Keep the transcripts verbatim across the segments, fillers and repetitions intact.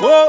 Oh.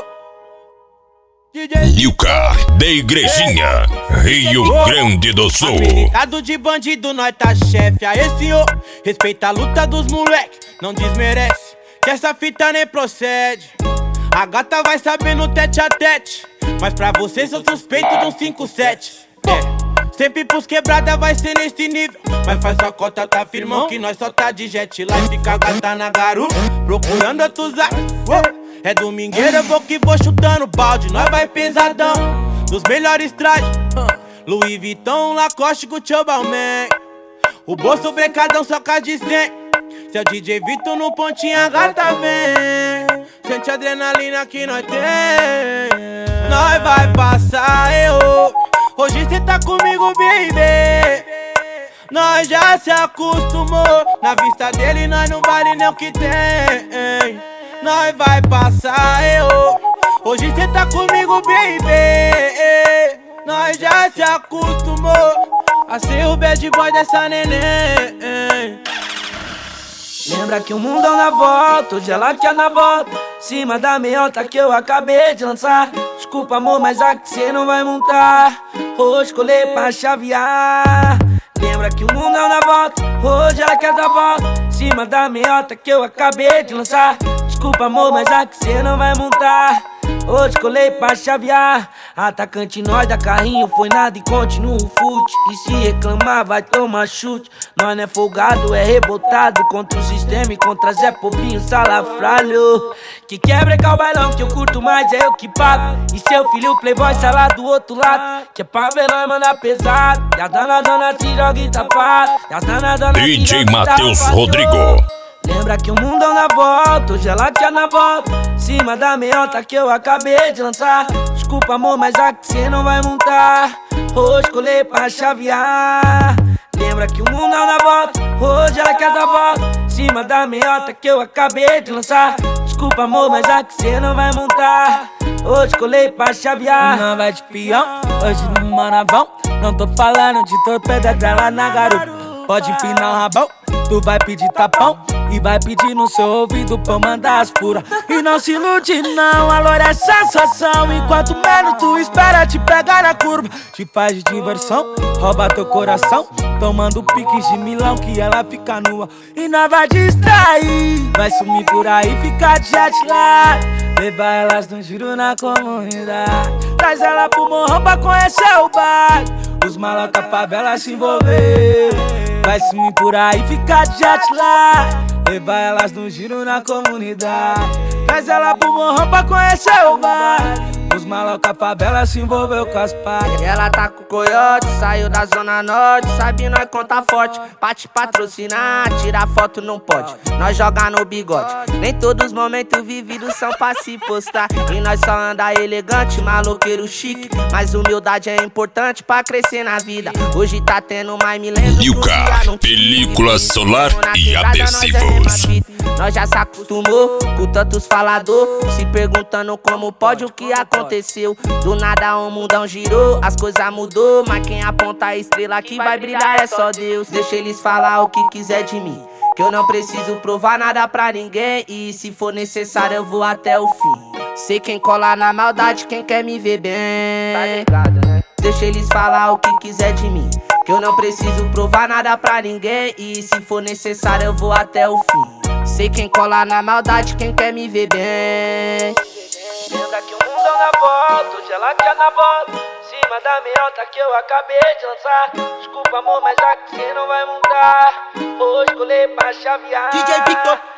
D J Nilka, da Igrejinha, Rio Grande do Sul. Apelidado de bandido, nós tá chefe. Aê, senhor, respeita a luta dos moleque, não desmerece, que essa fita nem procede. A gata vai saber no tete a tete, mas pra você sou suspeito de um cinco sete. É, sempre pros quebrada vai ser nesse nível, mas faz sua cota, tá firmão que nós só tá de jet. Lá e fica gata na garupa, procurando outros atos. É domingueira, eu vou que vou chutando balde, nós vai pesadão, dos melhores trajes, Louis Vuitton, Lacoste, Gucci, Balmain. O bolso brecadão só com de cem. Seu D J Vitor no pontinho, a gata vem. Sente a adrenalina que nós tem. Nós vai passar, eu. Hoje cê tá comigo, baby. Nós já se acostumou. Na vista dele nós não vale nem o que tem. Nós vai passar, eu. Hoje cê tá comigo, baby. Nós já se acostumou a ser o bad boy dessa neném. Lembra que o mundão na volta, hoje ela quer na volta, cima da meiota que eu acabei de lançar. Desculpa amor, mas aqui cê não vai montar. Hoje colei pra chavear. Lembra que o mundão na volta, hoje ela quer dar volta, cima da meiota que eu acabei de lançar. Desculpa amor, mas aqui cê não vai montar. Hoje colei pra chavear. Atacante nós da carrinho, foi nada e continua o fute. E se reclamar vai tomar chute. Nós não é folgado, é revoltado contra o sistema e contra Zé Popinho, salafralho. Que quer brecar o bailão que eu curto mais, é eu que pago. E seu filho playboy sala do outro lado, que é pra ver nós mandar pesado. E a dona dona se joga e tapado. E a dona dona D J Matheus Rodrigo. Lembra que o mundão na volta, hoje ela quer na volta, cima da meiota que eu acabei de lançar. Desculpa amor, mas aqui cê não vai montar. Hoje colei pra chavear. Lembra que o mundão na volta, hoje ela quer dar volta, cima da meiota que eu acabei de lançar. Desculpa amor, mas aqui cê não vai montar. Hoje colei pra chavear. Não vai de peão, hoje no manavão. Não tô falando de torpeda dela na garupa. Pode empinar o rabão, tu vai pedir tapão e vai pedir no seu ouvido pra eu mandar as puras. E não se ilude não, a loira é sensação. Enquanto menos tu espera te pegar na curva, te faz de diversão, rouba teu coração, tomando piques de milão que ela fica nua. E nós vai distrair, vai sumir por aí, ficar de jet lag, levar elas no giro na comunidade, traz ela pro morrão pra conhecer o bairro, os malota favela se envolver. Vai sumir por aí, ficar de jet lag, levar elas no giro na comunidade, traz ela pro morrão pra conhecer o bairro, os maloca favela se envolveu com as pais. Ela tá com o coiote, saiu da zona norte, sabe nós conta forte, pra te patrocinar, tirar foto não pode, nós joga no bigode. Nem todos os momentos vividos são pra se postar, e nós só anda elegante, maloqueiro chique, mas humildade é importante pra crescer na vida. Hoje tá tendo mais milênio. Nilka, película solar e adesivos. Nós já se acostumou com tantos falador, se perguntando como pode, o que aconteceu. Do nada o mundão girou, as coisas mudou, mas quem aponta a estrela que vai brilhar é só Deus. Deixa eles falar o que quiser de mim, que eu não preciso provar nada pra ninguém, e se for necessário eu vou até o fim. Sei quem cola na maldade, quem quer me ver bem. Tá ligado, né? Deixa eles falar o que quiser de mim, que eu não preciso provar nada pra ninguém, e se for necessário eu vou até o fim. Sei quem cola na maldade, quem quer me ver bem. Lembra que o mundão na volta, hoje ela quer na volta, cima da meiota que eu acabei de lançar. Desculpa amor, mas aqui cê não vai montar. Hoje colei pra chavear. D J Vitor.